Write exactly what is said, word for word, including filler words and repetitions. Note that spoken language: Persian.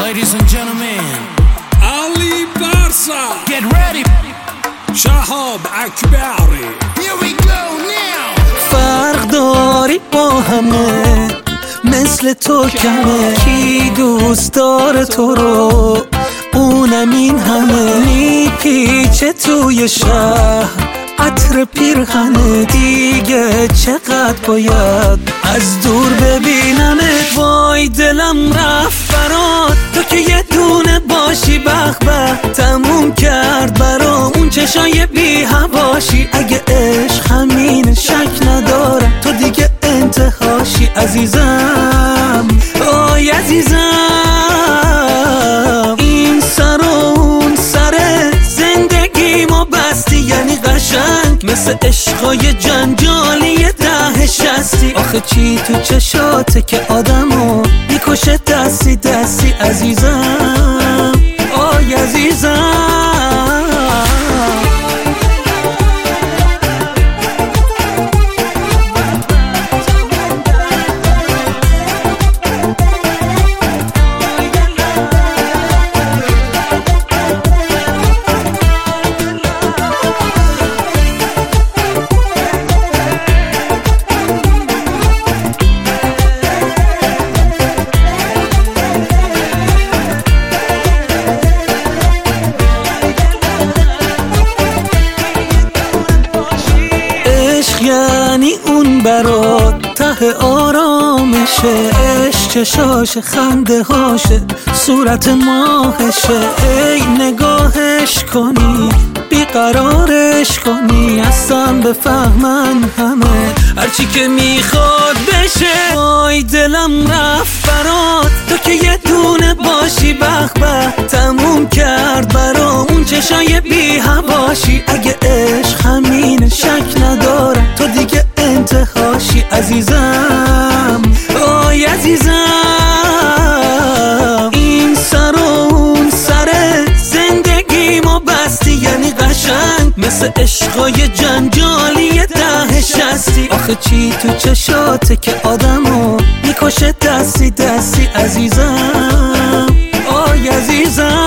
Ladies and gentlemen, Ali Barsa, get ready. شهاب اکبری. Here we go now. فرق داری با همه، مثل تو کمه. کی دوست داره تو رو، اونم این همه. میپیچه توی شهر عطر پیرهنه، دیگه چقدر باید از دور ببینمت. وای دلم رفت برات، تو که یه دونه باشی. بخ بخ تموم کرد برام اون چشای بی هواشی. اگه عشق همین شک ندارم، تو دیگه انتهاشی. عزیزم آی عزیزم، این سر و اون سر زندگیمو بستی. یعنی قشنگ مثل عشقای جنجالی ده شستی. آخه چی تو چشاته که آدمو میکشه دستی دستی. عزیزم آی عزیزم، یعنی اون برات ته آرامشه. عشق چشاش خنده هاشه، صورت ماهشه. ای نگاهش کنی بیقرارش کنی، اصلا بفهمن همه هرچی که میخواد بشه. وای دلم رفت برات، تو که یه دونه باشی. بخ بخ تموم کرد برام اون چشای بی هواشی. اگه عشق همین شک ندارم، تو دیگه انتهاشی. عزیزم آی عزیزم، این سر و اون سر زندگیمو بستی. یعنی قشنگ مثل عشقای جنجالی ده شستی. آخه چی تو چشاته که آدمو میکشه دستی دستی. عزیزم آی عزیزم.